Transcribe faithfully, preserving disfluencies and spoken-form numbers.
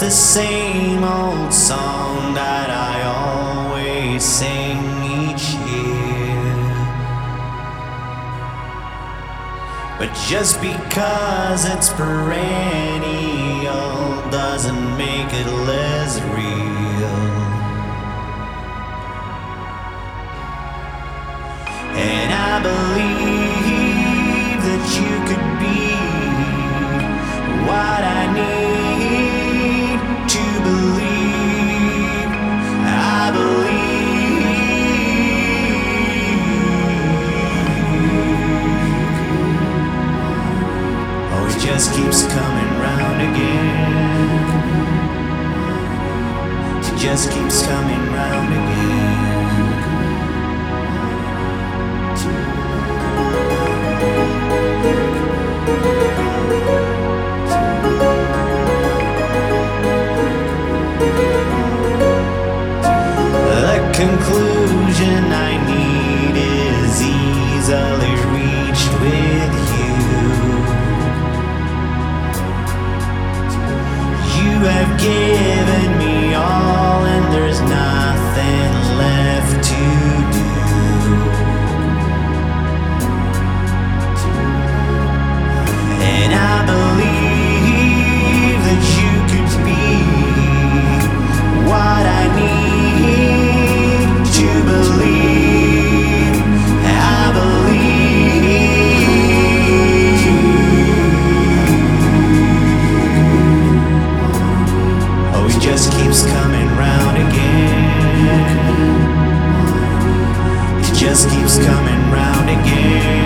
the same old song that I always sing each year. But just because it's perennial doesn't make it less real. And I believe that you could be what I need to believe. I believe. Oh, it just keeps coming round again. It just keeps coming round again. The conclusion I need is easily reached with you. You have given me all, and there's nothing left to do. And I believe that you could be what I need to believe. I believe. Oh, it just keeps coming round again. It just keeps coming round again.